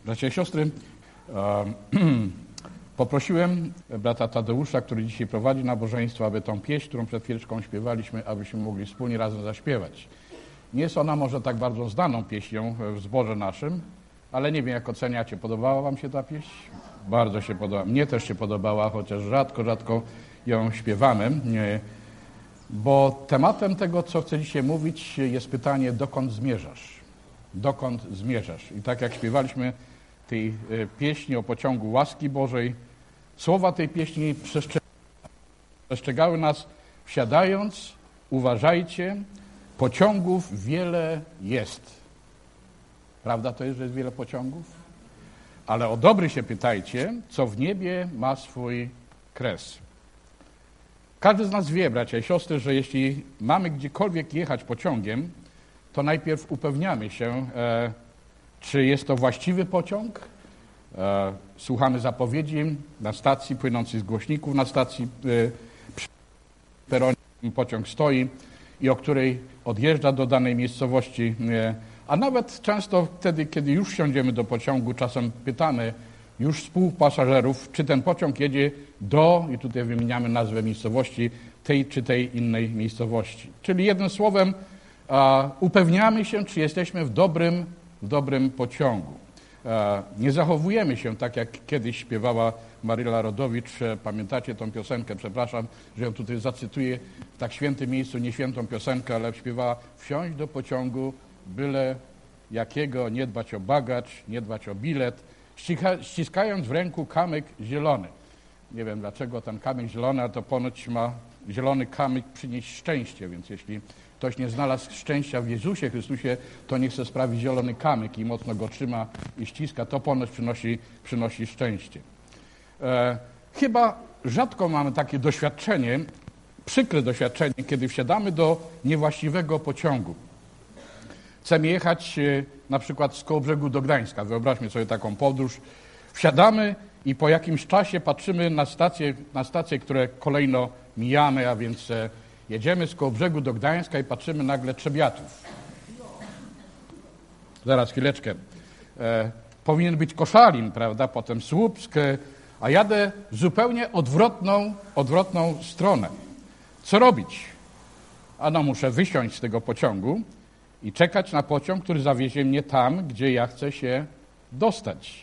Bracia i siostry, poprosiłem brata Tadeusza, który dzisiaj prowadzi nabożeństwo, aby tą pieśń, którą przed chwileczką śpiewaliśmy, abyśmy mogli wspólnie razem zaśpiewać. Nie jest ona może tak bardzo znaną pieśnią w zborze naszym, ale nie wiem, jak oceniacie. Podobała wam się ta pieśń? Bardzo się podoba. Mnie też się podobała, chociaż rzadko ją śpiewamy, bo tematem tego, co chcę dzisiaj mówić, jest pytanie, dokąd zmierzasz? Dokąd zmierzasz? I tak jak śpiewaliśmy tej pieśni o pociągu łaski Bożej, słowa tej pieśni przestrzegały nas, wsiadając, uważajcie, pociągów wiele jest. Prawda to jest, że jest wiele pociągów? Ale o dobry się pytajcie, co w niebie ma swój kres. Każdy z nas wie, bracia i siostry, że jeśli mamy gdziekolwiek jechać pociągiem, to najpierw upewniamy się, czy jest to właściwy pociąg. Słuchamy zapowiedzi na stacji, płynących z głośników na stacji, przy peronie pociąg stoi i o której odjeżdża do danej miejscowości. A nawet często wtedy, kiedy już wsiądziemy do pociągu, czasem pytamy już współpasażerów, czy ten pociąg jedzie do, i tutaj wymieniamy nazwę miejscowości, tej czy tej innej miejscowości. Czyli jednym słowem upewniamy się, czy jesteśmy w dobrym pociągu. Nie zachowujemy się tak, jak kiedyś śpiewała Maryla Rodowicz. Pamiętacie tą piosenkę? Przepraszam, że ją tutaj zacytuję w tak świętym miejscu, nie świętą piosenkę, ale śpiewała: wsiąść do pociągu, byle jakiego, nie dbać o bagaż, nie dbać o bilet, ściskając w ręku kamyk zielony. Nie wiem dlaczego ten kamyk zielony, ale to ponoć ma zielony kamyk przynieść szczęście, więc jeśli ktoś nie znalazł szczęścia w Jezusie Chrystusie, to nie chce sprawić zielony kamyk i mocno go trzyma i ściska, to ponoć przynosi szczęście. Chyba rzadko mamy takie doświadczenie, przykre doświadczenie, kiedy wsiadamy do niewłaściwego pociągu. Chcemy jechać na przykład z Kołobrzegu do Gdańska. Wyobraźmy sobie taką podróż. Wsiadamy i po jakimś czasie patrzymy na stacje, które kolejno mijamy, a więc jedziemy z Kołobrzegu do Gdańska i patrzymy nagle Trzebiatów. Zaraz, chwileczkę. Powinien być Koszalin, prawda? Potem Słupsk, a jadę zupełnie odwrotną stronę. Co robić? Ano muszę wysiąść z tego pociągu i czekać na pociąg, który zawiezie mnie tam, gdzie ja chcę się dostać.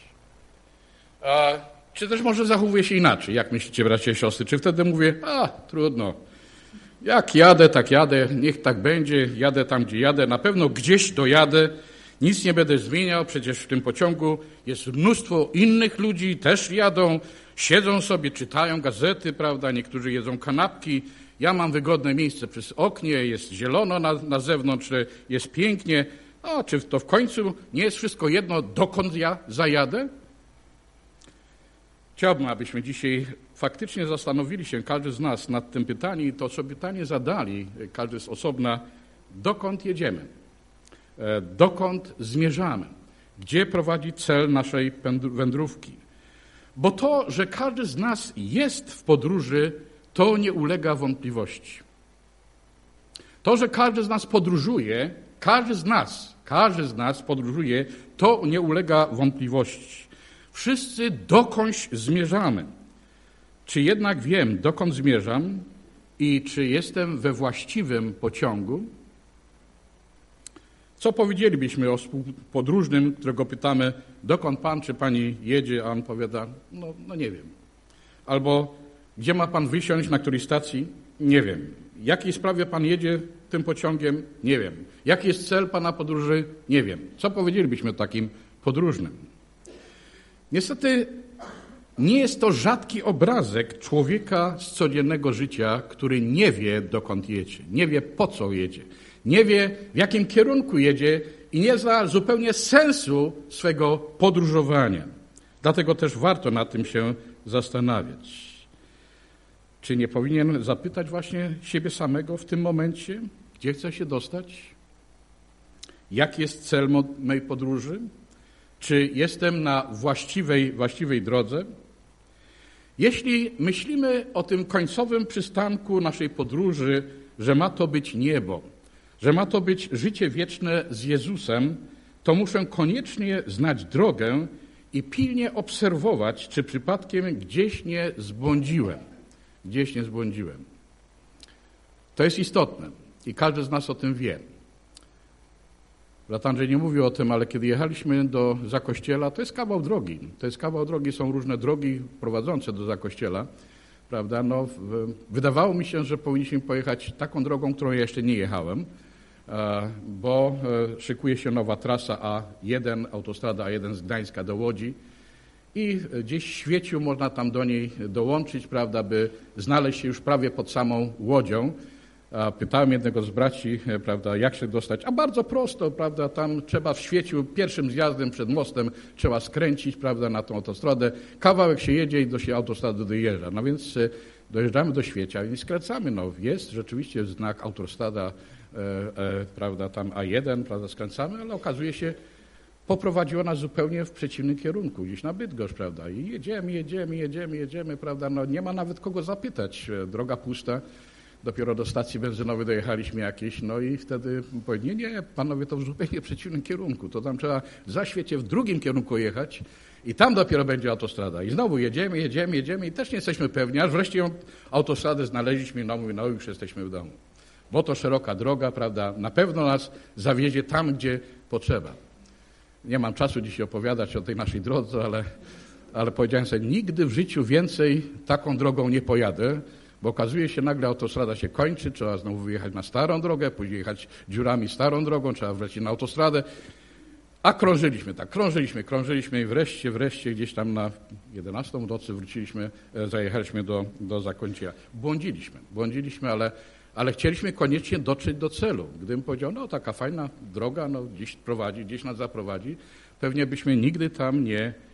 Czy też może zachowuję się inaczej? Jak myślicie, bracia i siostry? Czy wtedy mówię, trudno. Jak jadę, tak jadę, niech tak będzie, jadę tam, gdzie jadę, na pewno gdzieś dojadę, nic nie będę zmieniał, przecież w tym pociągu jest mnóstwo innych ludzi, też jadą, siedzą sobie, czytają gazety, prawda, niektórzy jedzą kanapki, ja mam wygodne miejsce przy oknie, jest zielono na zewnątrz, jest pięknie, czy to w końcu nie jest wszystko jedno, dokąd ja zajadę? Chciałbym, abyśmy dzisiaj faktycznie zastanowili się, każdy z nas, nad tym pytaniem i to sobie pytanie zadali, każdy z osobna, dokąd jedziemy, dokąd zmierzamy, gdzie prowadzi cel naszej wędrówki. Bo to, że każdy z nas jest w podróży, to nie ulega wątpliwości. To, że każdy z nas podróżuje, każdy z nas podróżuje, to nie ulega wątpliwości. Wszyscy dokądś zmierzamy. Czy jednak wiem, dokąd zmierzam i czy jestem we właściwym pociągu? Co powiedzielibyśmy o współpodróżnym, którego pytamy, dokąd pan czy pani jedzie, a on powiada, no nie wiem. Albo gdzie ma pan wysiąść, na której stacji? Nie wiem. W jakiej sprawie pan jedzie tym pociągiem? Nie wiem. Jaki jest cel pana podróży? Nie wiem. Co powiedzielibyśmy o takim podróżnym? Niestety nie jest to rzadki obrazek człowieka z codziennego życia, który nie wie, dokąd jedzie, nie wie, po co jedzie, nie wie, w jakim kierunku jedzie i nie zna zupełnie sensu swego podróżowania. Dlatego też warto nad tym się zastanawiać. Czy nie powinien zapytać właśnie siebie samego w tym momencie, gdzie chce się dostać? Jaki jest cel mojej podróży? Czy jestem na właściwej drodze? Jeśli myślimy o tym końcowym przystanku naszej podróży, że ma to być niebo, że ma to być życie wieczne z Jezusem, to muszę koniecznie znać drogę i pilnie obserwować, czy przypadkiem gdzieś nie zbłądziłem. To jest istotne i każdy z nas o tym wie. Brat Andrzej nie mówił o tym, ale kiedy jechaliśmy do Zakościela, to jest kawał drogi. Są różne drogi prowadzące do Zakościela, prawda? Wydawało mi się, że powinniśmy pojechać taką drogą, którą ja jeszcze nie jechałem, bo szykuje się nowa trasa A1, autostrada A1 z Gdańska do Łodzi i gdzieś w Świeciu można tam do niej dołączyć, prawda, by znaleźć się już prawie pod samą Łodzią. Pytałem jednego z braci, prawda, jak się dostać, a bardzo prosto, prawda, tam trzeba w Świeciu pierwszym zjazdem przed mostem trzeba skręcić, prawda, na tą autostradę, kawałek się jedzie i do się autostrady dojeżdża, no więc dojeżdżamy do Świecia i skręcamy, jest rzeczywiście znak autostrada, prawda, tam A1, prawda, skręcamy, ale okazuje się, poprowadziło nas zupełnie w przeciwnym kierunku, gdzieś na Bydgoszcz, prawda, i jedziemy, prawda, nie ma nawet kogo zapytać, droga pusta. Dopiero do stacji benzynowej dojechaliśmy jakieś, i wtedy powiedzieli, nie, panowie, to w zupełnie przeciwnym kierunku, to tam trzeba za Świecie w drugim kierunku jechać i tam dopiero będzie autostrada. I znowu jedziemy i też nie jesteśmy pewni, aż wreszcie ją autostradę znaleźliśmy, już jesteśmy w domu. Bo to szeroka droga, prawda, na pewno nas zawiezie tam, gdzie potrzeba. Nie mam czasu dzisiaj opowiadać o tej naszej drodze, ale powiedziałem sobie, nigdy w życiu więcej taką drogą nie pojadę, bo okazuje się, nagle autostrada się kończy, trzeba znowu wyjechać na starą drogę, później jechać dziurami starą drogą, trzeba wlecieć na autostradę, a krążyliśmy i wreszcie gdzieś tam na 11 w nocy zajechaliśmy do Zakończenia. Błądziliśmy, ale chcieliśmy koniecznie dotrzeć do celu. Gdybym powiedział, taka fajna droga, gdzieś prowadzi, gdzieś nas zaprowadzi, pewnie byśmy nigdy tam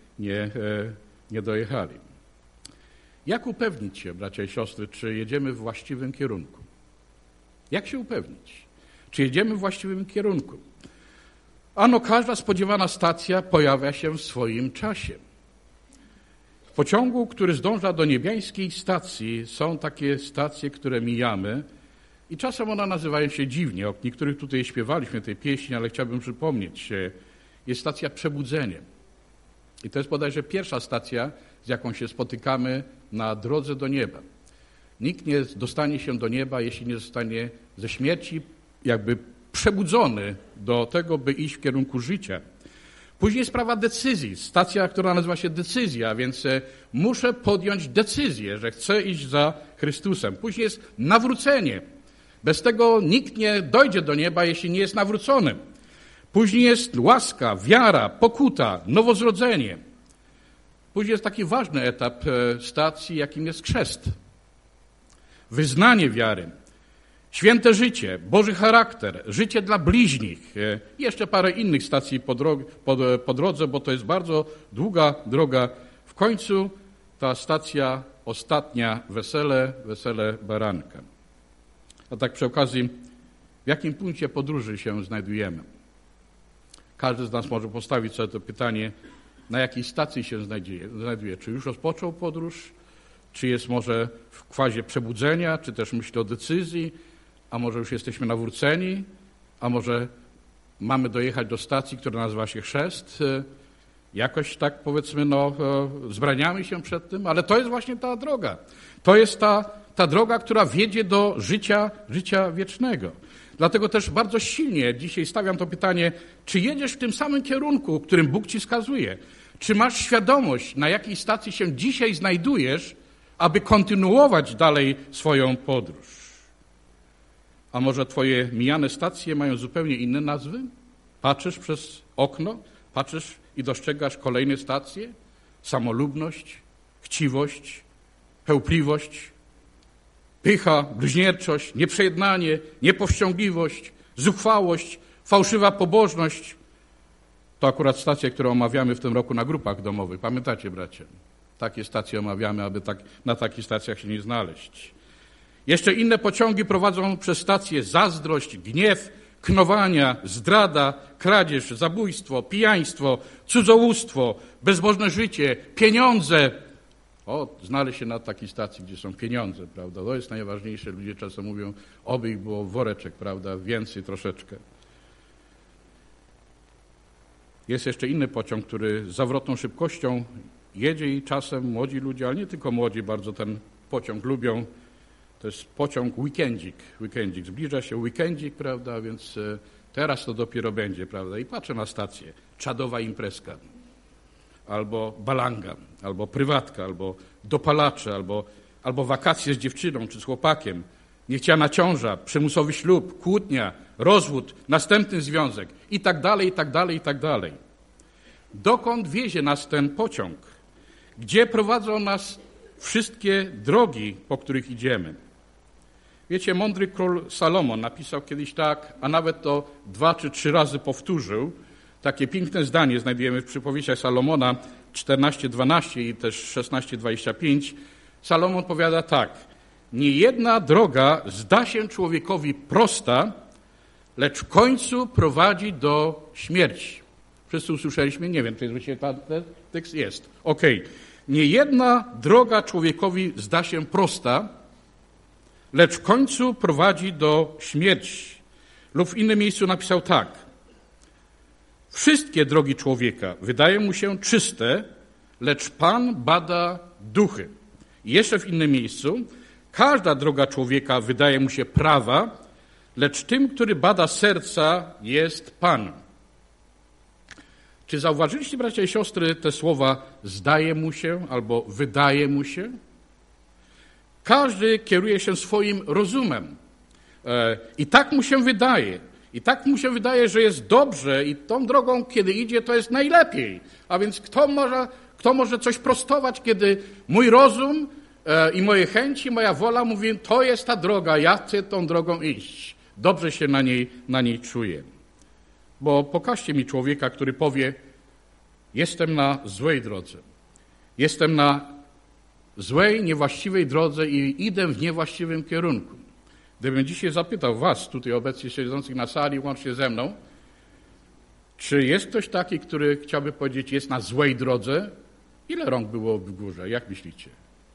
nie dojechali. Jak upewnić się, bracia i siostry, czy jedziemy w właściwym kierunku? Jak się upewnić? Czy jedziemy w właściwym kierunku? Każda spodziewana stacja pojawia się w swoim czasie. W pociągu, który zdąża do niebiańskiej stacji, są takie stacje, które mijamy i czasem one nazywają się dziwnie. O niektórych tutaj śpiewaliśmy tej pieśni, ale chciałbym przypomnieć. Jest stacja Przebudzenie. I to jest bodajże pierwsza stacja, z jaką się spotykamy na drodze do nieba. Nikt nie dostanie się do nieba, jeśli nie zostanie ze śmierci jakby przebudzony do tego, by iść w kierunku życia. Później sprawa decyzji. Stacja, która nazywa się decyzja, więc muszę podjąć decyzję, że chcę iść za Chrystusem. Później jest nawrócenie. Bez tego nikt nie dojdzie do nieba, jeśli nie jest nawrócony. Później jest łaska, wiara, pokuta, nowozrodzenie. Później jest taki ważny etap stacji, jakim jest chrzest. Wyznanie wiary, święte życie, Boży charakter, życie dla bliźnich. Jeszcze parę innych stacji po drodze, bo to jest bardzo długa droga. W końcu ta stacja ostatnia, wesele baranka. A tak przy okazji, w jakim punkcie podróży się znajdujemy? Każdy z nas może postawić sobie to pytanie, na jakiej stacji się znajduje. Czy już rozpoczął podróż, czy jest może w fazie przebudzenia, czy też myśli o decyzji, a może już jesteśmy nawróceni, a może mamy dojechać do stacji, która nazywa się chrzest. Jakoś tak powiedzmy, zbraniamy się przed tym, ale to jest właśnie ta droga. To jest ta droga, która wiedzie do życia wiecznego. Dlatego też bardzo silnie dzisiaj stawiam to pytanie, czy jedziesz w tym samym kierunku, którym Bóg ci wskazuje? Czy masz świadomość, na jakiej stacji się dzisiaj znajdujesz, aby kontynuować dalej swoją podróż? A może twoje mijane stacje mają zupełnie inne nazwy? Patrzysz przez okno, patrzysz i dostrzegasz kolejne stacje? Samolubność, chciwość, chełpliwość, pycha, bluźnierczość, nieprzejednanie, niepowściągliwość, zuchwałość, fałszywa pobożność. To akurat stacje, które omawiamy w tym roku na grupach domowych. Pamiętacie, bracie? Takie stacje omawiamy, aby na takich stacjach się nie znaleźć. Jeszcze inne pociągi prowadzą przez stacje zazdrość, gniew, knowania, zdrada, kradzież, zabójstwo, pijaństwo, cudzołóstwo, bezbożne życie, pieniądze. Znaleźć się na takiej stacji, gdzie są pieniądze, prawda? To jest najważniejsze. Ludzie czasem mówią, oby ich było woreczek, prawda? Więcej troszeczkę. Jest jeszcze inny pociąg, który z zawrotną szybkością jedzie i czasem młodzi ludzie, ale nie tylko młodzi, bardzo ten pociąg lubią. To jest pociąg weekendzik. Zbliża się weekendzik, prawda, więc teraz to dopiero będzie, prawda. I patrzę na stację. Czadowa imprezka. Albo balanga, albo prywatka, albo dopalacze, albo wakacje z dziewczyną czy z chłopakiem. Niechciana ciąża, przymusowy ślub, kłótnia, rozwód, następny związek i tak dalej, i tak dalej, i tak dalej. Dokąd wiezie nas ten pociąg? Gdzie prowadzą nas wszystkie drogi, po których idziemy? Wiecie, mądry król Salomon napisał kiedyś tak, a nawet to 2 czy 3 razy powtórzył. Takie piękne zdanie znajdujemy w przypowieściach Salomona 14:12 i też 16:25. Salomon powiada tak: nie jedna droga zda się człowiekowi prosta, lecz w końcu prowadzi do śmierci. Wszyscy usłyszeliśmy? Nie wiem, czy ten tekst jest. Okej. Nie jedna droga człowiekowi zda się prosta, lecz w końcu prowadzi do śmierci. Lub w innym miejscu napisał tak: wszystkie drogi człowieka wydają mu się czyste, lecz Pan bada duchy. I jeszcze w innym miejscu: każda droga człowieka wydaje mu się prawa, lecz tym, który bada serca, jest Pan. Czy zauważyliście, bracia i siostry, te słowa zdaje mu się albo wydaje mu się? Każdy kieruje się swoim rozumem. I tak mu się wydaje. I tak mu się wydaje, że jest dobrze i tą drogą, kiedy idzie, to jest najlepiej. A więc kto może coś prostować, kiedy mój rozum i moje chęci, moja wola mówi, to jest ta droga, ja chcę tą drogą iść. Dobrze się na niej czuję. Bo pokażcie mi człowieka, który powie, jestem na złej drodze. Jestem na złej, niewłaściwej drodze i idę w niewłaściwym kierunku. Gdybym dzisiaj zapytał was, tutaj obecnie siedzących na sali, łącznie ze mną, czy jest ktoś taki, który chciałby powiedzieć, jest na złej drodze? Ile rąk byłoby w górze? Jak myślicie?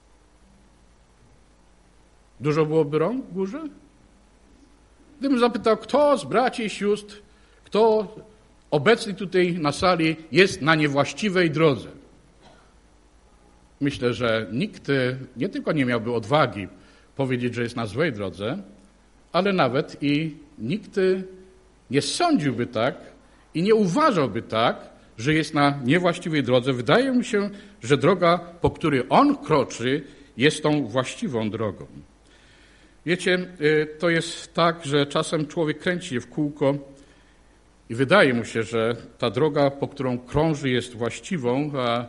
Dużo byłoby rąk w górze? Gdybym zapytał, kto z braci i sióstr, kto obecny tutaj na sali jest na niewłaściwej drodze? Myślę, że nikt nie tylko nie miałby odwagi powiedzieć, że jest na złej drodze, ale nawet i nikt nie sądziłby tak i nie uważałby tak, że jest na niewłaściwej drodze. Wydaje mi się, że droga, po której on kroczy, jest tą właściwą drogą. Wiecie, to jest tak, że czasem człowiek kręci się w kółko i wydaje mu się, że ta droga, po którą krąży, jest właściwą,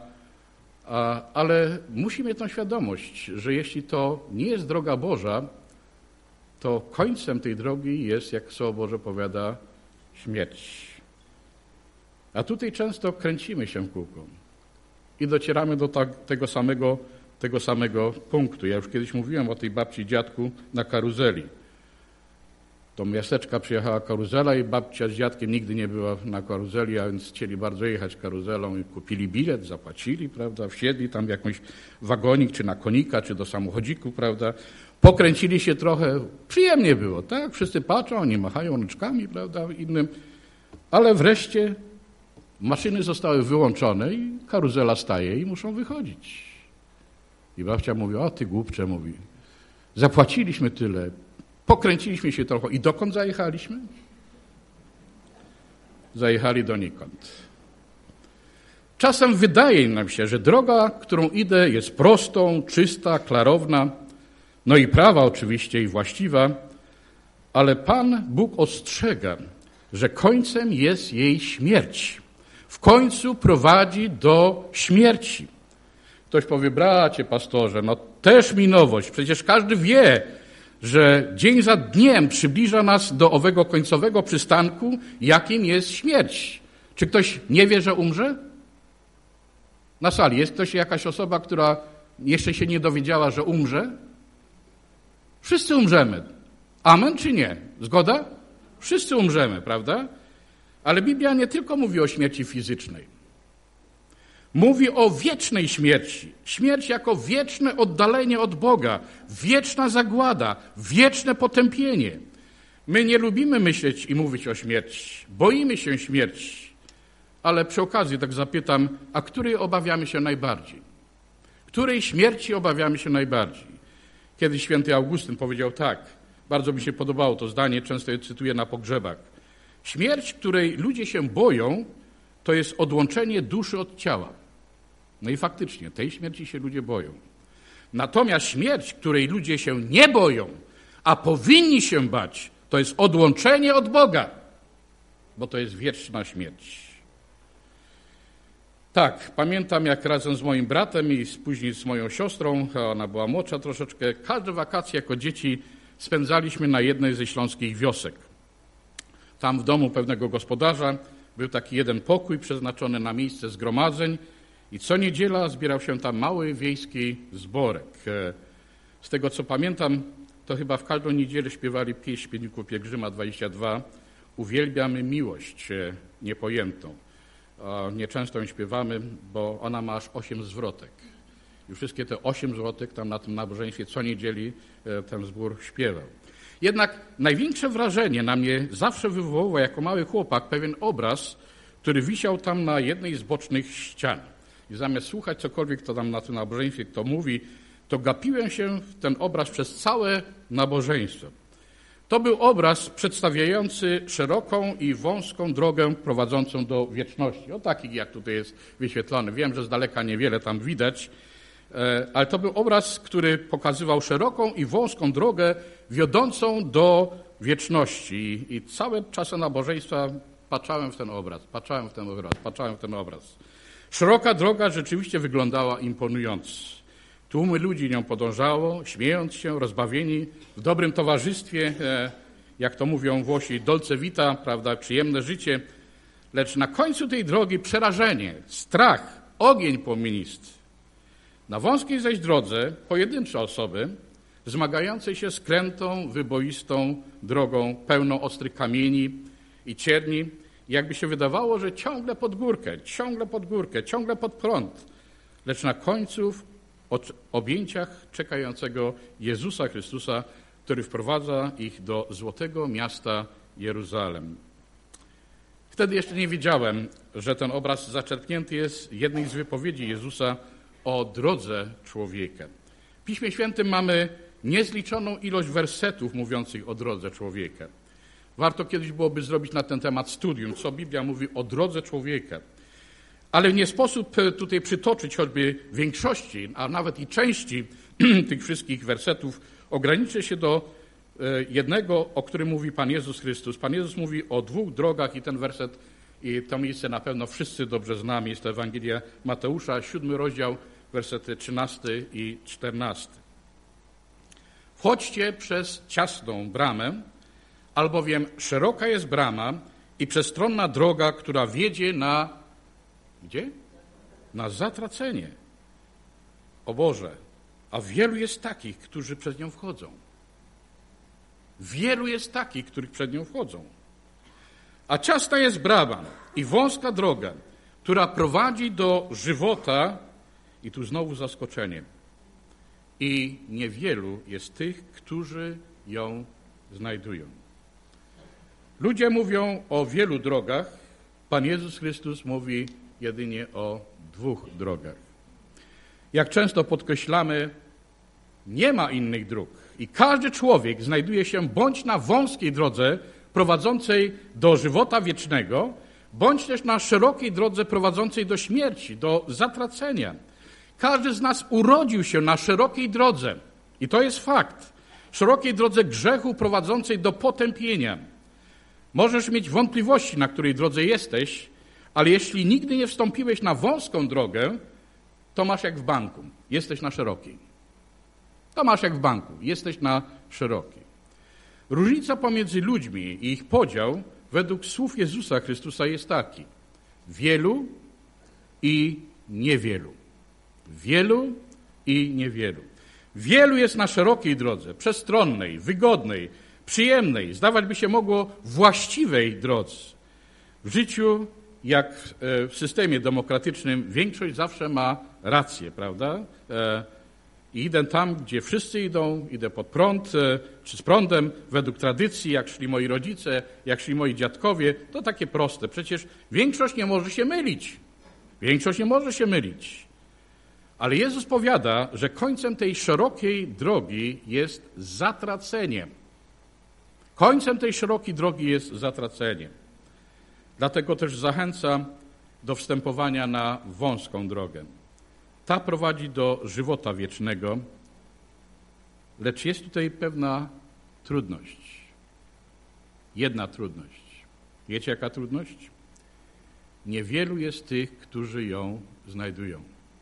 ale musi mieć tą świadomość, że jeśli to nie jest droga Boża, to końcem tej drogi jest, jak Słowo Boże powiada, śmierć. A tutaj często kręcimy się w kółko i docieramy do tego samego punktu. Ja już kiedyś mówiłem o tej babci i dziadku na karuzeli. Do miasteczka przyjechała karuzela i babcia z dziadkiem nigdy nie była na karuzeli, a więc chcieli bardzo jechać karuzelą i kupili bilet, zapłacili, prawda, wsiedli tam w jakąś wagonik, czy na konika, czy do samochodziku, prawda, pokręcili się trochę, przyjemnie było, tak, wszyscy patrzą, oni machają rączkami, prawda, innym, ale wreszcie maszyny zostały wyłączone i karuzela staje i muszą wychodzić. I babcia mówi, o ty głupcze, mówi, zapłaciliśmy tyle, pokręciliśmy się trochę. I dokąd zajechaliśmy? Zajechali donikąd. Czasem wydaje nam się, że droga, którą idę, jest prostą, czysta, klarowna, no i prawa oczywiście i właściwa, ale Pan Bóg ostrzega, że końcem jest jej śmierć. W końcu prowadzi do śmierci. Ktoś powie, bracie pastorze, no też mi nowość, przecież każdy wie, że dzień za dniem przybliża nas do owego końcowego przystanku, jakim jest śmierć. Czy ktoś nie wie, że umrze? Na sali jest ktoś, jakaś osoba, która jeszcze się nie dowiedziała, że umrze? Wszyscy umrzemy. Amen czy nie? Zgoda? Wszyscy umrzemy, prawda? Ale Biblia nie tylko mówi o śmierci fizycznej. Mówi o wiecznej śmierci. Śmierć jako wieczne oddalenie od Boga, wieczna zagłada, wieczne potępienie. My nie lubimy myśleć i mówić o śmierci. Boimy się śmierci. ale przy okazji tak zapytam, a której obawiamy się najbardziej? Której śmierci obawiamy się najbardziej? Kiedyś święty Augustyn powiedział tak, bardzo mi się podobało to zdanie, często je cytuję na pogrzebach. Śmierć, której ludzie się boją, to jest odłączenie duszy od ciała. No i faktycznie, tej śmierci się ludzie boją. Natomiast śmierć, której ludzie się nie boją, a powinni się bać, to jest odłączenie od Boga, bo to jest wieczna śmierć. Tak, pamiętam jak razem z moim bratem i później z moją siostrą, ona była młodsza troszeczkę, każde wakacje jako dzieci spędzaliśmy na jednej ze śląskich wiosek. Tam w domu pewnego gospodarza był taki jeden pokój przeznaczony na miejsce zgromadzeń i co niedziela zbierał się tam mały wiejski zborek. Z tego co pamiętam, to chyba w każdą niedzielę śpiewali pieśń Śpiewników Pielgrzyma 22 Uwielbiamy miłość niepojętą. Nieczęsto ją śpiewamy, bo ona ma aż 8 zwrotek. I wszystkie te 8 zwrotek tam na tym nabożeństwie co niedzieli ten zbór śpiewał. Jednak największe wrażenie na mnie zawsze wywoływał jako mały chłopak pewien obraz, który wisiał tam na jednej z bocznych ścian. I zamiast słuchać cokolwiek, kto tam na tym nabożeństwie kto mówi, to gapiłem się w ten obraz przez całe nabożeństwo. To był obraz przedstawiający szeroką i wąską drogę prowadzącą do wieczności. O takich jak tutaj jest wyświetlony. Wiem, że z daleka niewiele tam widać, ale to był obraz, który pokazywał szeroką i wąską drogę wiodącą do wieczności. I całe czasy nabożeństwa patrzałem w ten obraz. Szeroka droga rzeczywiście wyglądała imponująco. Tłumy ludzi nią podążało, śmiejąc się, rozbawieni, w dobrym towarzystwie, jak to mówią Włosi, dolce vita, prawda, przyjemne życie. Lecz na końcu tej drogi przerażenie, strach, ogień płomienisty. Na wąskiej zaś drodze pojedyncze osoby, zmagające się z krętą, wyboistą drogą, pełną ostrych kamieni i cierni, jakby się wydawało, że ciągle pod górkę, ciągle pod prąd. Lecz na końcu w objęciach czekającego Jezusa Chrystusa, który wprowadza ich do złotego miasta Jeruzalem. Wtedy jeszcze nie wiedziałem, że ten obraz zaczerpnięty jest z jednej z wypowiedzi Jezusa o drodze człowieka. W Piśmie Świętym mamy niezliczoną ilość wersetów mówiących o drodze człowieka. Warto kiedyś byłoby zrobić na ten temat studium, co Biblia mówi o drodze człowieka. Ale nie sposób tutaj przytoczyć choćby większości, a nawet i części tych wszystkich wersetów. Ograniczę się do jednego, o którym mówi Pan Jezus Chrystus. Pan Jezus mówi o 2 drogach i ten werset, i to miejsce na pewno wszyscy dobrze znamy. Jest to Ewangelia Mateusza, 7 rozdział, wersety 13 i 14. Wchodźcie przez ciasną bramę, albowiem szeroka jest brama i przestronna droga, która wiedzie na... Gdzie? Na zatracenie. O Boże, a wielu jest takich, którzy przez nią wchodzą. Wielu jest takich, których przed nią wchodzą. A ciasna jest brama i wąska droga, która prowadzi do żywota, i tu znowu zaskoczenie, i niewielu jest tych, którzy ją znajdują. Ludzie mówią o wielu drogach, Pan Jezus Chrystus mówi jedynie o 2 drogach. Jak często podkreślamy, nie ma innych dróg i każdy człowiek znajduje się bądź na wąskiej drodze prowadzącej do żywota wiecznego, bądź też na szerokiej drodze prowadzącej do śmierci, do zatracenia. Każdy z nas urodził się na szerokiej drodze i to jest fakt. Szerokiej drodze grzechu prowadzącej do potępienia. Możesz mieć wątpliwości, na której drodze jesteś, ale jeśli nigdy nie wstąpiłeś na wąską drogę, to masz jak w banku. Jesteś na szerokiej. To masz jak w banku. Jesteś na szerokiej. Różnica pomiędzy ludźmi i ich podział według słów Jezusa Chrystusa jest taki. Wielu i niewielu. Wielu i niewielu. Wielu jest na szerokiej drodze, przestronnej, wygodnej, przyjemnej, zdawać by się mogło właściwej drodze. W życiu, jak w systemie demokratycznym, większość zawsze ma rację, prawda? I idę tam, gdzie wszyscy idą, idę pod prąd, czy z prądem, według tradycji, jak szli moi rodzice, jak szli moi dziadkowie. To takie proste. Przecież większość nie może się mylić. Większość nie może się mylić. Ale Jezus powiada, że końcem tej szerokiej drogi jest zatracenie. Końcem tej szerokiej drogi jest zatracenie. Dlatego też zachęca do wstępowania na wąską drogę. Ta prowadzi do żywota wiecznego, lecz jest tutaj pewna trudność. Jedna trudność. Wiecie, jaka trudność? Niewielu jest tych, którzy ją znajdują.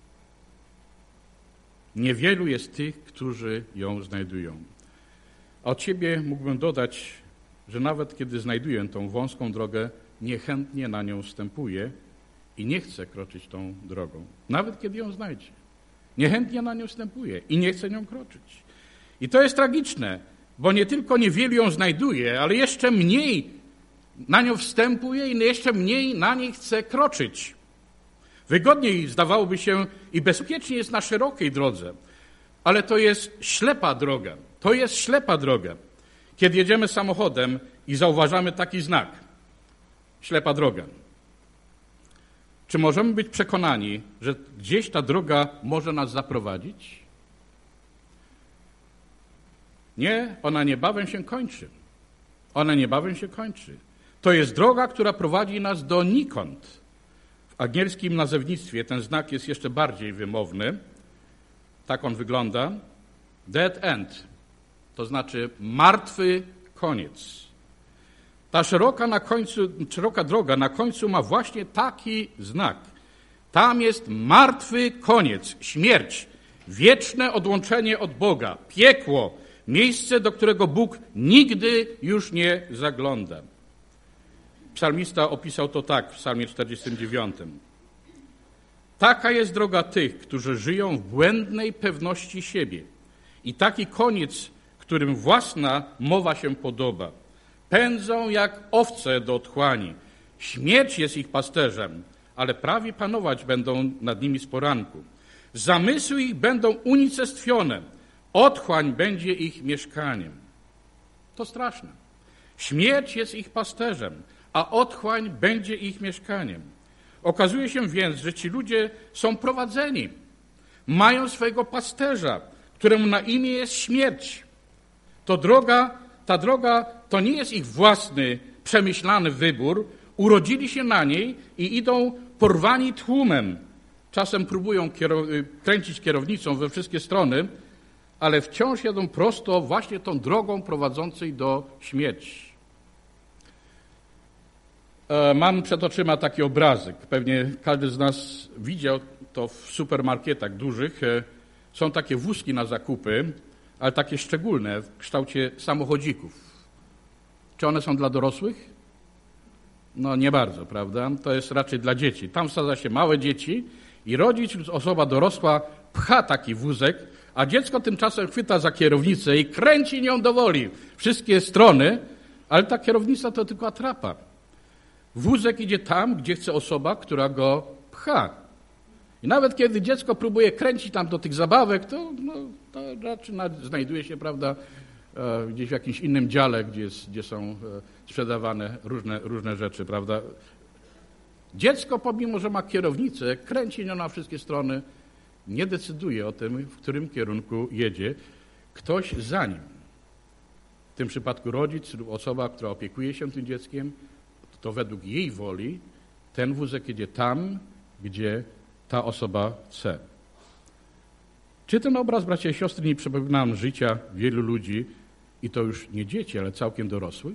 Niewielu jest tych, którzy ją znajdują. A od siebie mógłbym dodać, że nawet kiedy znajduję tą wąską drogę, niechętnie na nią wstępuję i nie chcę kroczyć tą drogą. Nawet kiedy ją znajdzie. Niechętnie na nią wstępuję i nie chcę nią kroczyć. I to jest tragiczne, bo nie tylko niewielu ją znajduje, ale jeszcze mniej na nią wstępuje i jeszcze mniej na niej chce kroczyć. Wygodniej, zdawałoby się, i bezpiecznie jest na szerokiej drodze, ale to jest ślepa droga. To jest ślepa droga. Kiedy jedziemy samochodem i zauważamy taki znak, ślepa droga. Czy możemy być przekonani, że gdzieś ta droga może nas zaprowadzić? Nie, ona niebawem się kończy. Ona niebawem się kończy. To jest droga, która prowadzi nas donikąd. W angielskim nazewnictwie ten znak jest jeszcze bardziej wymowny. Tak on wygląda. Dead end. To znaczy martwy koniec. Ta szeroka droga na końcu ma właśnie taki znak. Tam jest martwy koniec, śmierć, wieczne odłączenie od Boga, piekło, miejsce, do którego Bóg nigdy już nie zagląda. Psalmista opisał to tak w psalmie 49. Taka jest droga tych, którzy żyją w błędnej pewności siebie i taki koniec, którym własna mowa się podoba. Pędzą jak owce do otchłani. Śmierć jest ich pasterzem, ale prawie panować będą nad nimi z poranku. Zamysły ich będą unicestwione. Otchłań będzie ich mieszkaniem. To straszne. Śmierć jest ich pasterzem, a otchłań będzie ich mieszkaniem. Okazuje się więc, że ci ludzie są prowadzeni. Mają swojego pasterza, któremu na imię jest śmierć. Ta droga to nie jest ich własny, przemyślany wybór. Urodzili się na niej i idą porwani tłumem. Czasem próbują kręcić kierownicą we wszystkie strony, ale wciąż jadą prosto właśnie tą drogą prowadzącej do śmierci. Mam przed oczyma taki obrazek. Pewnie każdy z nas widział to w supermarketach dużych. Są takie wózki na zakupy, ale takie szczególne, w kształcie samochodzików. Czy one są dla dorosłych? No nie bardzo, prawda? To jest raczej dla dzieci. Tam wsadza się małe dzieci i rodzic lub osoba dorosła pcha taki wózek, a dziecko tymczasem chwyta za kierownicę i kręci nią do woli. Wszystkie strony, ale ta kierownica to tylko atrapa. Wózek idzie tam, gdzie chce osoba, która go pcha. I nawet kiedy dziecko próbuje kręcić tam do tych zabawek, to raczej znajduje się, prawda, gdzieś w jakimś innym dziale, gdzie są sprzedawane różne rzeczy, prawda. Dziecko, pomimo że ma kierownicę, kręci nią na wszystkie strony, nie decyduje o tym, w którym kierunku jedzie. Ktoś za nim. W tym przypadku rodzic lub osoba, która opiekuje się tym dzieckiem, to według jej woli ten wózek jedzie tam, gdzie ta osoba chce. Czy ten obraz, bracia i siostry, nie przypomina nam życia wielu ludzi, i to już nie dzieci, ale całkiem dorosłych?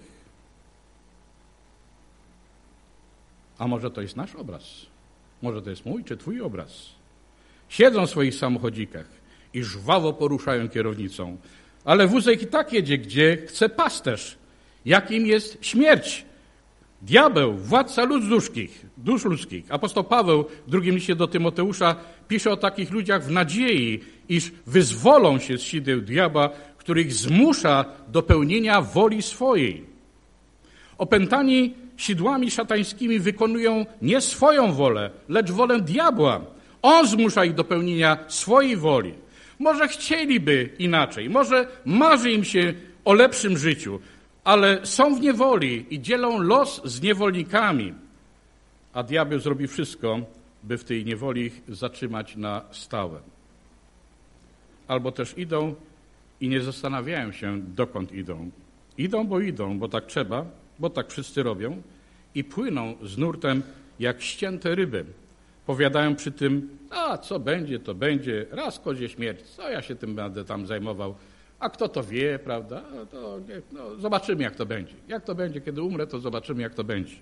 A może to jest nasz obraz? Może to jest mój czy twój obraz? Siedzą w swoich samochodzikach i żwawo poruszają kierownicą, ale wózek i tak jedzie, gdzie chce pasterz, jakim jest śmierć. Diabeł, władca dusz ludzkich. Apostoł Paweł w drugim liście do Tymoteusza pisze o takich ludziach w nadziei, iż wyzwolą się z sideł diabła, który ich zmusza do pełnienia woli swojej. Opętani sidłami szatańskimi wykonują nie swoją wolę, lecz wolę diabła. On zmusza ich do pełnienia swojej woli. Może chcieliby inaczej, może marzy im się o lepszym życiu, ale są w niewoli i dzielą los z niewolnikami, a diabeł zrobi wszystko, by w tej niewoli ich zatrzymać na stałe. Albo też idą i nie zastanawiają się, dokąd idą. Idą, bo tak trzeba, bo tak wszyscy robią i płyną z nurtem jak ścięte ryby. Powiadają przy tym, a co będzie, to będzie, raz kozie śmierć, co ja się tym będę tam zajmował, a kto to wie, prawda? No, zobaczymy, jak to będzie. Jak to będzie, kiedy umrę, to zobaczymy, jak to będzie.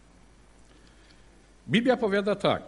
Biblia powiada tak,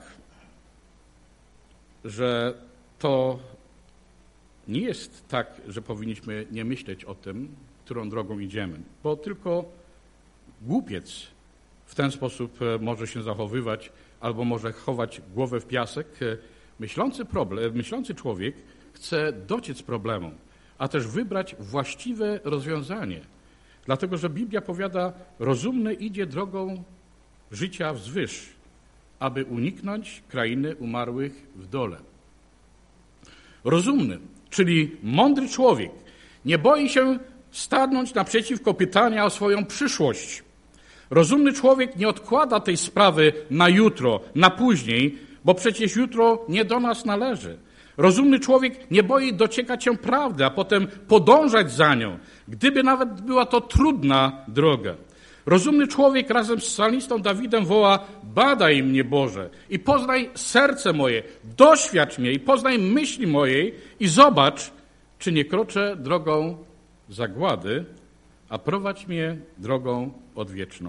że to nie jest tak, że powinniśmy nie myśleć o tym, którą drogą idziemy, bo tylko głupiec w ten sposób może się zachowywać albo może chować głowę w piasek. Myślący człowiek chce dociec problemu, a też wybrać właściwe rozwiązanie. Dlatego, że Biblia powiada, rozumny idzie drogą życia wzwyż, aby uniknąć krainy umarłych w dole. Rozumny, czyli mądry człowiek, nie boi się stanąć naprzeciwko pytania o swoją przyszłość. Rozumny człowiek nie odkłada tej sprawy na jutro, na później, bo przecież jutro nie do nas należy. Rozumny człowiek nie boi dociekać się prawdy, a potem podążać za nią, gdyby nawet była to trudna droga. Rozumny człowiek razem z psalmistą Dawidem woła: badaj mnie, Boże, i poznaj serce moje, doświadcz mnie i poznaj myśli mojej i zobacz, czy nie kroczę drogą zagłady, a prowadź mnie drogą odwieczną.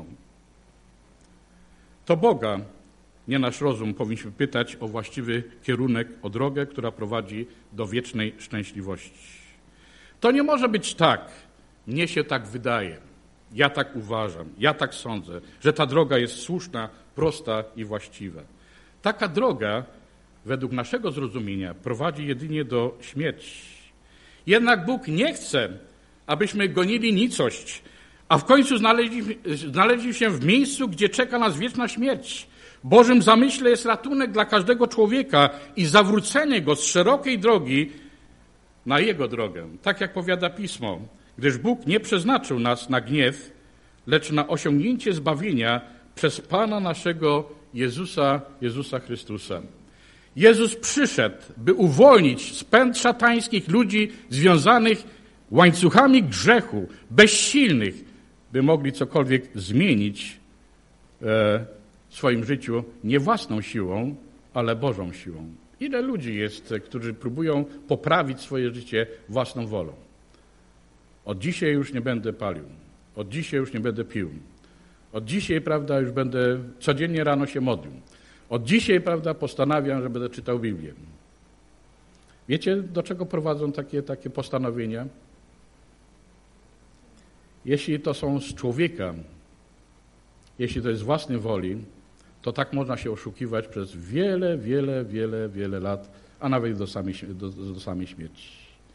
To Boga, nie nasz rozum, powinniśmy pytać o właściwy kierunek, o drogę, która prowadzi do wiecznej szczęśliwości. To nie może być tak, mnie się tak wydaje, ja tak uważam, ja tak sądzę, że ta droga jest słuszna, prosta i właściwa. Taka droga, według naszego zrozumienia, prowadzi jedynie do śmierci. Jednak Bóg nie chce, abyśmy gonili nicość, a w końcu znaleźli się w miejscu, gdzie czeka nas wieczna śmierć. W Bożym zamyśle jest ratunek dla każdego człowieka i zawrócenie go z szerokiej drogi na jego drogę. Tak jak powiada Pismo, gdyż Bóg nie przeznaczył nas na gniew, lecz na osiągnięcie zbawienia przez Pana naszego Jezusa Chrystusa. Jezus przyszedł, by uwolnić z pęd szatańskich ludzi związanych łańcuchami grzechu, bezsilnych, by mogli cokolwiek zmienić w swoim życiu nie własną siłą, ale Bożą siłą. Ile ludzi jest, którzy próbują poprawić swoje życie własną wolą? Od dzisiaj już nie będę palił, od dzisiaj już nie będę pił, od dzisiaj, prawda, już będę codziennie rano się modlił, od dzisiaj, prawda, postanawiam, że będę czytał Biblię. Wiecie, do czego prowadzą takie postanowienia? Jeśli to są z człowieka, jeśli to jest z własnej woli, to tak można się oszukiwać przez wiele lat, a nawet do samej śmierci.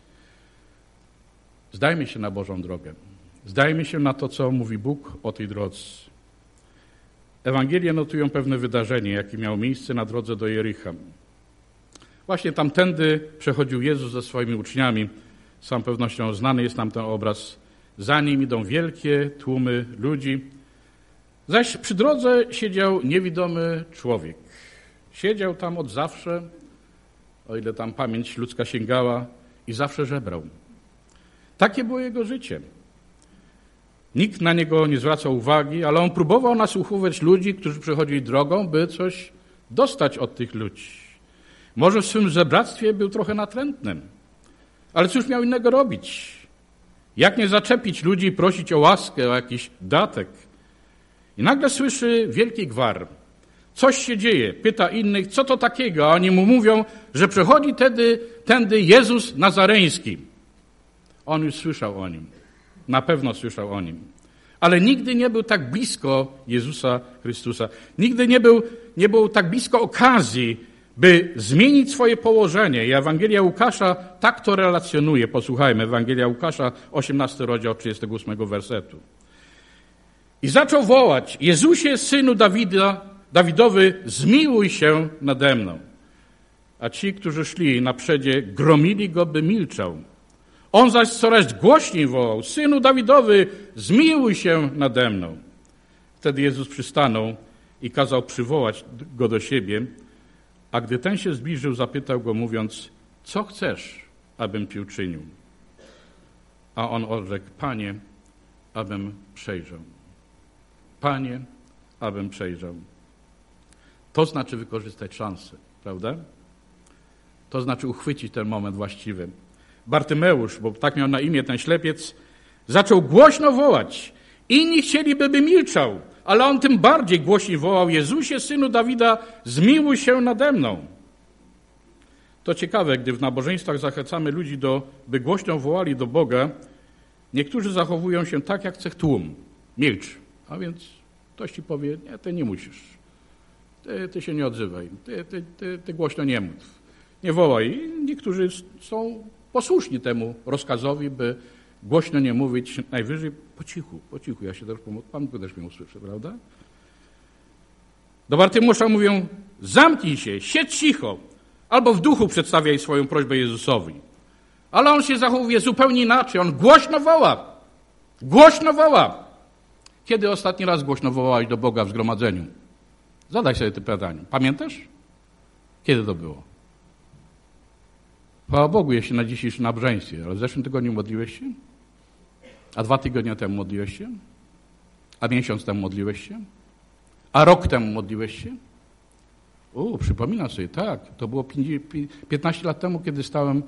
Zdajmy się na Bożą drogę. Zdajmy się na to, co mówi Bóg o tej drodze. Ewangelie notują pewne wydarzenie, jakie miało miejsce na drodze do Jericha. Właśnie tamtędy przechodził Jezus ze swoimi uczniami. Z całą pewnością znany jest nam ten obraz. Za nim idą wielkie tłumy ludzi. Zaś przy drodze siedział niewidomy człowiek. Siedział tam od zawsze, o ile tam pamięć ludzka sięgała, i zawsze żebrał. Takie było jego życie. Nikt na niego nie zwracał uwagi, ale on próbował nasłuchiwać ludzi, którzy przechodzili drogą, by coś dostać od tych ludzi. Może w swym żebractwie był trochę natrętnym, ale cóż miał innego robić? Jak nie zaczepić ludzi i prosić o łaskę, o jakiś datek? I nagle słyszy wielki gwar. Coś się dzieje. Pyta innych, co to takiego? A oni mu mówią, że przechodzi tędy Jezus Nazareński. On już słyszał o nim. Na pewno słyszał o nim. Ale nigdy nie był tak blisko Jezusa Chrystusa. Nigdy nie był tak blisko okazji, by zmienić swoje położenie. I Ewangelia Łukasza tak to relacjonuje. Posłuchajmy, Ewangelia Łukasza, 18 rozdział 38 wersetu. I zaczął wołać: Jezusie, Synu Dawidowy, zmiłuj się nade mną. a ci, którzy szli na przedzie, gromili go, by milczał. On zaś coraz głośniej wołał: Synu Dawidowy, zmiłuj się nade mną. Wtedy Jezus przystanął i kazał przywołać go do siebie, a gdy ten się zbliżył, zapytał go, mówiąc: co chcesz, abym ci uczynił? A on odrzekł: Panie, abym przejrzał. Panie, abym przejrzał. To znaczy wykorzystać szansę, prawda? To znaczy uchwycić ten moment właściwy. Bartymeusz, bo tak miał na imię ten ślepiec, zaczął głośno wołać. Inni chcieliby, by milczał, ale on tym bardziej głośniej wołał: Jezusie, Synu Dawida, zmiłuj się nade mną. To ciekawe, gdy w nabożeństwach zachęcamy ludzi, by głośno wołali do Boga, niektórzy zachowują się tak, jak chce tłum. Milcz. A więc ktoś ci powie: nie, ty nie musisz. Ty się nie odzywaj. Ty głośno nie mów. Nie wołaj. I niektórzy są posłuszni temu rozkazowi, by głośno nie mówić, najwyżej po cichu. Ja się też pomogę, Pan też mnie usłyszy, prawda? Do Bartymeusza mówią: zamknij się, siedź cicho, albo w duchu przedstawiaj swoją prośbę Jezusowi. Ale on się zachowuje zupełnie inaczej, on głośno woła. Głośno woła. Kiedy ostatni raz głośno wołałeś do Boga w zgromadzeniu? Zadaj sobie to pytanie. Pamiętasz? Kiedy to było? Chwała Bogu, jeśli na dzisiejszym nabrzeństwie, ale w zeszłym tygodniu modliłeś się? A 2 tygodnie temu modliłeś się? A miesiąc temu modliłeś się? A rok temu modliłeś się? Przypominam sobie, tak. To było 15 lat temu, kiedy stałem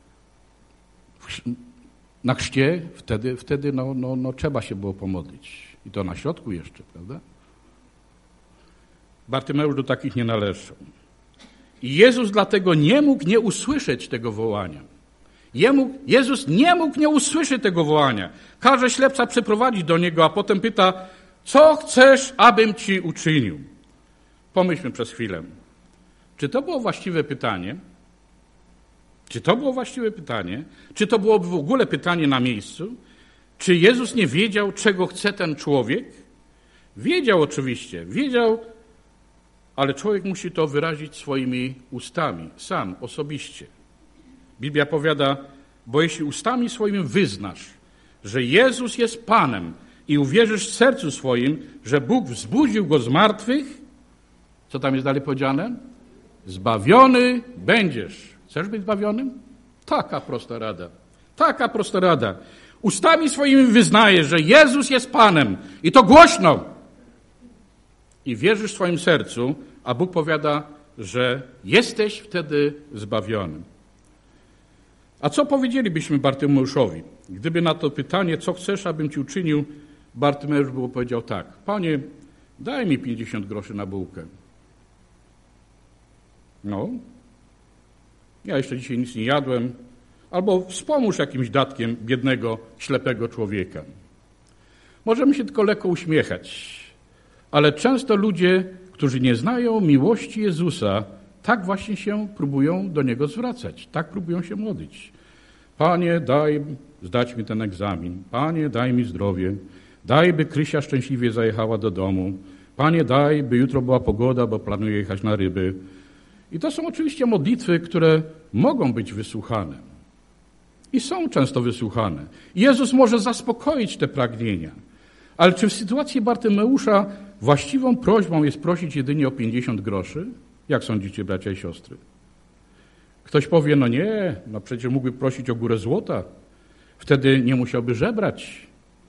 na chrzcie. Wtedy trzeba się było pomodlić. I to na środku jeszcze, prawda? Bartymeusz do takich nie należał. I Jezus dlatego nie mógł nie usłyszeć tego wołania. Jezus nie mógł nie usłyszeć tego wołania. Każe ślepca przyprowadzić do niego, a potem pyta: co chcesz, abym ci uczynił? Pomyślmy przez chwilę. Czy to było właściwe pytanie? Czy to było właściwe pytanie? Czy to byłoby w ogóle pytanie na miejscu? Czy Jezus nie wiedział, czego chce ten człowiek? Wiedział oczywiście, ale człowiek musi to wyrazić swoimi ustami, sam, osobiście. Biblia powiada: bo jeśli ustami swoimi wyznasz, że Jezus jest Panem i uwierzysz w sercu swoim, że Bóg wzbudził Go z martwych, co tam jest dalej powiedziane? Zbawiony będziesz. Chcesz być zbawionym? Taka prosta rada. Taka prosta rada. Ustami swoimi wyznajesz, że Jezus jest Panem i to głośno. I wierzysz w swoim sercu, a Bóg powiada, że jesteś wtedy zbawiony. A co powiedzielibyśmy Bartymeuszowi? Gdyby na to pytanie, co chcesz, abym ci uczynił, Bartymeusz by powiedział tak: Panie, daj mi 50 groszy na bułkę. Ja jeszcze dzisiaj nic nie jadłem. Albo wspomóż jakimś datkiem biednego, ślepego człowieka. Możemy się tylko lekko uśmiechać, ale często ludzie, którzy nie znają miłości Jezusa, tak właśnie się próbują do Niego zwracać, tak próbują się modlić. Panie, daj zdać mi ten egzamin. Panie, daj mi zdrowie. Daj, by Krysia szczęśliwie zajechała do domu. Panie, daj, by jutro była pogoda, bo planuję jechać na ryby. I to są oczywiście modlitwy, które mogą być wysłuchane. I są często wysłuchane. Jezus może zaspokoić te pragnienia. Ale czy w sytuacji Bartymeusza właściwą prośbą jest prosić jedynie o 50 groszy? Jak sądzicie, bracia i siostry? Ktoś powie: nie, przecież mógłby prosić o górę złota. Wtedy nie musiałby żebrać.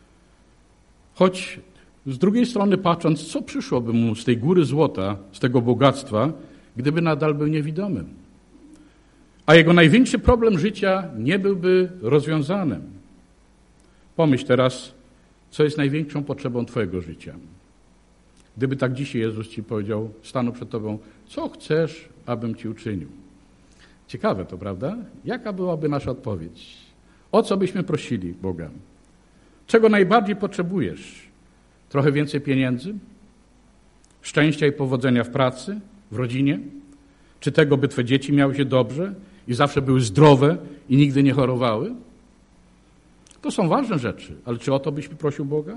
Choć z drugiej strony patrząc, co przyszłoby mu z tej góry złota, z tego bogactwa, gdyby nadal był niewidomym. A jego największy problem życia nie byłby rozwiązany. Pomyśl teraz, co jest największą potrzebą twojego życia. Gdyby tak dzisiaj Jezus ci powiedział, stanął przed tobą: co chcesz, abym ci uczynił? Ciekawe to, prawda? Jaka byłaby nasza odpowiedź? O co byśmy prosili Boga? Czego najbardziej potrzebujesz? Trochę więcej pieniędzy? Szczęścia i powodzenia w pracy? W rodzinie? Czy tego, by twoje dzieci miały się dobrze i zawsze były zdrowe i nigdy nie chorowały? To są ważne rzeczy, ale czy o to byś prosił Boga?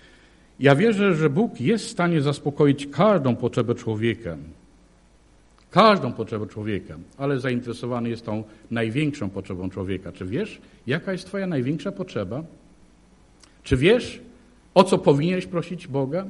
Ja wierzę, że Bóg jest w stanie zaspokoić każdą potrzebę człowieka. Każdą potrzebę człowieka, ale zainteresowany jest tą największą potrzebą człowieka. Czy wiesz, jaka jest twoja największa potrzeba? Czy wiesz, o co powinieneś prosić Boga?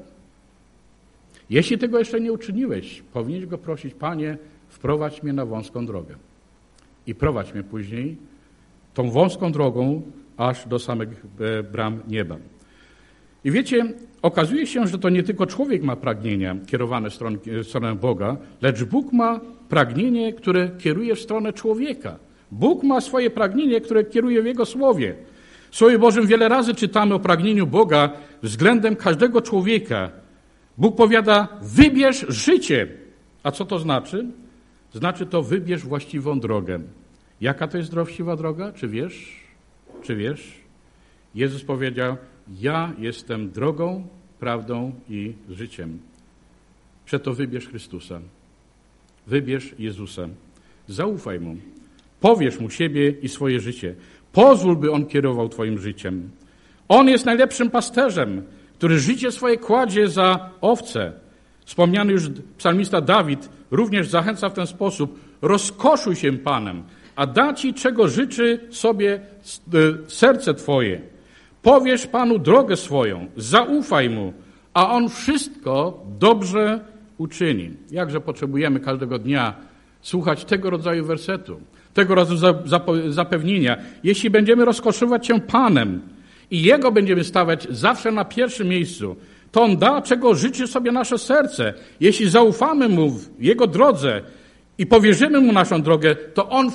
Jeśli tego jeszcze nie uczyniłeś, powinieneś Go prosić: Panie, wprowadź mnie na wąską drogę. I prowadź mnie później tą wąską drogą aż do samych bram nieba. I wiecie, okazuje się, że to nie tylko człowiek ma pragnienia kierowane w stronę Boga, lecz Bóg ma pragnienie, które kieruje w stronę człowieka. Bóg ma swoje pragnienie, które kieruje w Jego Słowie. W Słowie Bożym wiele razy czytamy o pragnieniu Boga względem każdego człowieka. Bóg powiada: wybierz życie. A co to znaczy? Znaczy to: wybierz właściwą drogę. Jaka to jest właściwa droga? Czy wiesz? Czy wiesz? Jezus powiedział: ja jestem drogą, prawdą i życiem. Przeto wybierz Chrystusa. Wybierz Jezusa. Zaufaj Mu. Powierz Mu siebie i swoje życie. Pozwól, by On kierował twoim życiem. On jest najlepszym pasterzem, który życie swoje kładzie za owce. Wspomniany już psalmista Dawid również zachęca w ten sposób: rozkoszuj się Panem, a da ci, czego życzy sobie serce twoje. Powierz Panu drogę swoją, zaufaj Mu, a On wszystko dobrze uczyni. Jakże potrzebujemy każdego dnia słuchać tego rodzaju wersetu, tego rodzaju zapewnienia. Jeśli będziemy rozkoszować się Panem i Jego będziemy stawiać zawsze na pierwszym miejscu, to On da, czego życzy sobie nasze serce. Jeśli zaufamy Mu w Jego drodze i powierzymy Mu naszą drogę, to On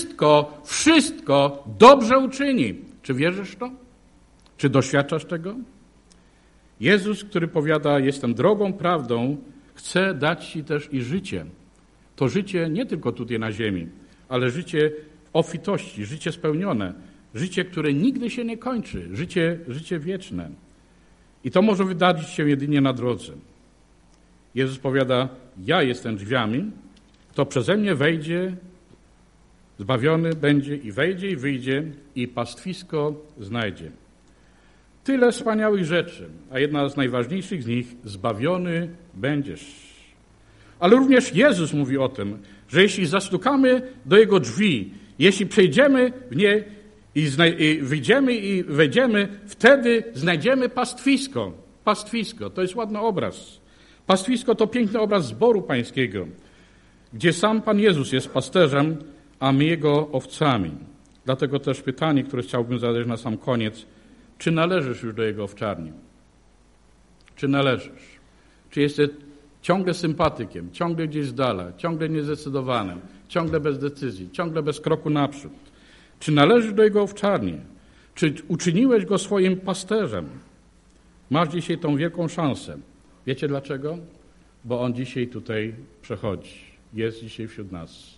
wszystko dobrze uczyni. Czy wierzysz w to? Czy doświadczasz tego? Jezus, który powiada: jestem drogą, prawdą, chce dać ci też i życie. To życie nie tylko tutaj na ziemi, ale życie w obfitości, życie spełnione, życie, które nigdy się nie kończy, życie wieczne. I to może wydarzyć się jedynie na drodze. Jezus powiada: ja jestem drzwiami, kto przeze mnie wejdzie, zbawiony będzie i wejdzie i wyjdzie i pastwisko znajdzie. Tyle wspaniałych rzeczy, a jedna z najważniejszych z nich: zbawiony będziesz. Ale również Jezus mówi o tym, że jeśli zastukamy do Jego drzwi, jeśli przejdziemy w nie i wyjdziemy i wejdziemy, wtedy znajdziemy pastwisko. Pastwisko to jest ładny obraz. Pastwisko to piękny obraz zboru pańskiego, gdzie sam Pan Jezus jest pasterzem, a my Jego owcami. Dlatego też pytanie, które chciałbym zadać na sam koniec: czy należysz już do Jego owczarni? Czy należysz? Czy jesteś ciągle sympatykiem, ciągle gdzieś z dala, ciągle niezdecydowanym, ciągle bez decyzji, ciągle bez kroku naprzód? Czy należysz do Jego owczarni? Czy uczyniłeś Go swoim pasterzem? Masz dzisiaj tą wielką szansę. Wiecie dlaczego? Bo On dzisiaj tutaj przechodzi. Jest dzisiaj wśród nas.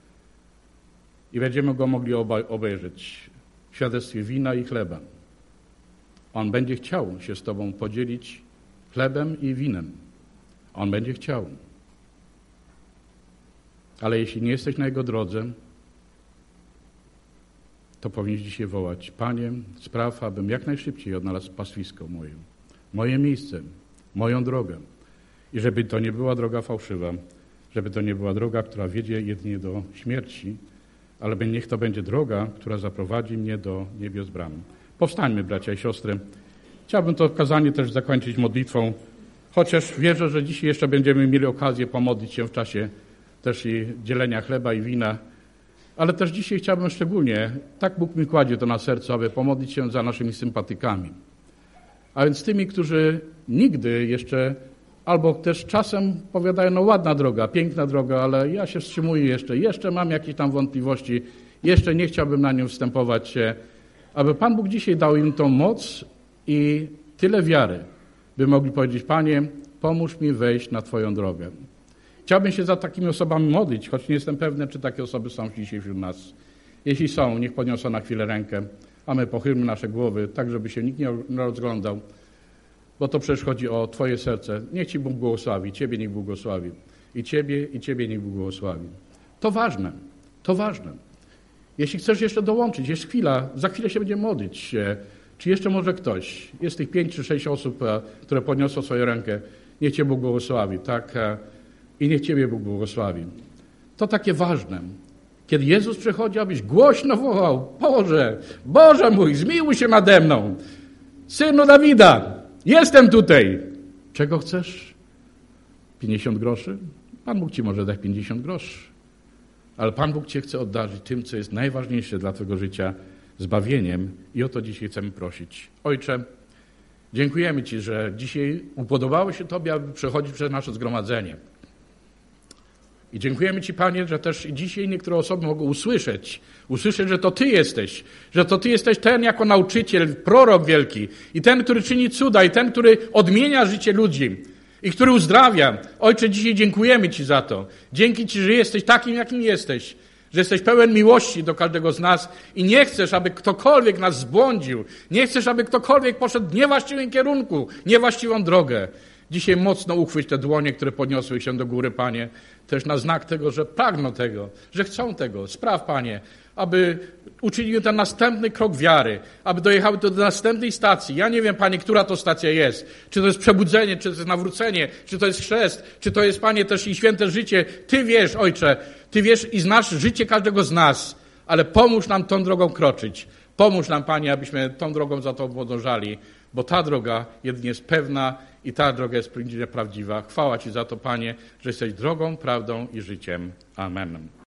I będziemy Go mogli obejrzeć w świadectwie wina i chleba. On będzie chciał się z tobą podzielić chlebem i winem. On będzie chciał. Ale jeśli nie jesteś na Jego drodze, to powinieneś dzisiaj wołać: Panie, spraw, abym jak najszybciej odnalazł pastwisko moje miejsce, moją drogę. I żeby to nie była droga fałszywa, żeby to nie była droga, która wiedzie jedynie do śmierci, ale niech to będzie droga, która zaprowadzi mnie do niebios bram. Powstańmy, bracia i siostry. Chciałbym to kazanie też zakończyć modlitwą, chociaż wierzę, że dzisiaj jeszcze będziemy mieli okazję pomodlić się w czasie też i dzielenia chleba i wina, ale też dzisiaj chciałbym szczególnie, tak Bóg mi kładzie to na sercu, aby pomodlić się za naszymi sympatykami. A więc tymi, którzy nigdy jeszcze, albo też czasem powiadają: no ładna droga, piękna droga, ale ja się wstrzymuję jeszcze mam jakieś tam wątpliwości, jeszcze nie chciałbym na nią wstępować, aby Pan Bóg dzisiaj dał im tą moc i tyle wiary, by mogli powiedzieć: Panie, pomóż mi wejść na Twoją drogę. Chciałbym się za takimi osobami modlić, choć nie jestem pewny, czy takie osoby są dzisiaj wśród nas. Jeśli są, niech podniosą na chwilę rękę, a my pochylmy nasze głowy, tak żeby się nikt nie rozglądał, bo to przecież chodzi o Twoje serce. Niech Ci Bóg błogosławi, Ciebie niech Bóg błogosławi. I Ciebie niech Bóg błogosławi. To ważne. Jeśli chcesz jeszcze dołączyć, jest chwila, za chwilę się będziemy modlić. Czy jeszcze może ktoś? Jest tych 5 czy 6 osób, które podniosło swoją rękę. Niech Cię Bóg błogosławi, tak? I niech Ciebie Bóg błogosławi. To takie ważne. Kiedy Jezus przychodzi, abyś głośno wołał: Boże, Boże mój, zmiłuj się nade mną. Synu Dawida, jestem tutaj. Czego chcesz? 50 groszy? Pan Bóg ci może dać 50 groszy. Ale Pan Bóg cię chce obdarzyć tym, co jest najważniejsze dla twojego życia, zbawieniem. I o to dzisiaj chcemy prosić. Ojcze, dziękujemy Ci, że dzisiaj upodobało się Tobie, aby przechodzić przez nasze zgromadzenie. I dziękujemy Ci, Panie, że też dzisiaj niektóre osoby mogą usłyszeć, że to Ty jesteś ten jako nauczyciel, prorok wielki i ten, który czyni cuda i ten, który odmienia życie ludzi i który uzdrawia. Ojcze, dzisiaj dziękujemy Ci za to. Dzięki Ci, że jesteś takim, jakim jesteś, że jesteś pełen miłości do każdego z nas i nie chcesz, aby ktokolwiek nas zbłądził. Nie chcesz, aby ktokolwiek poszedł w niewłaściwym kierunku, niewłaściwą drogę. Dzisiaj mocno uchwyć te dłonie, które podniosły się do góry, Panie, też na znak tego, że pragną tego, że chcą tego. Spraw, Panie, aby uczyniły ten następny krok wiary, aby dojechały do następnej stacji. Ja nie wiem, Panie, która to stacja jest. Czy to jest przebudzenie, czy to jest nawrócenie, czy to jest chrzest, czy to jest, Panie, też i święte życie. Ty wiesz, Ojcze, Ty wiesz i znasz życie każdego z nas, ale pomóż nam tą drogą kroczyć. Pomóż nam, Panie, abyśmy tą drogą za to podążali, bo ta droga jedynie jest pewna i ta droga jest prawdziwa. Chwała Ci za to, Panie, że jesteś drogą, prawdą i życiem. Amen.